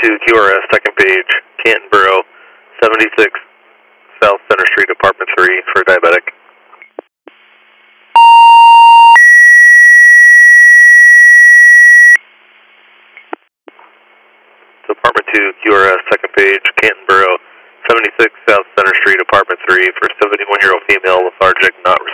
2 QRS, second page, Canton Borough, 76 South Center Street, Apartment 3 for diabetic. So Apartment 2 QRS, second page, Canton Borough, 76 South Center Street, Apartment 3 for 71-year-old female lethargic, not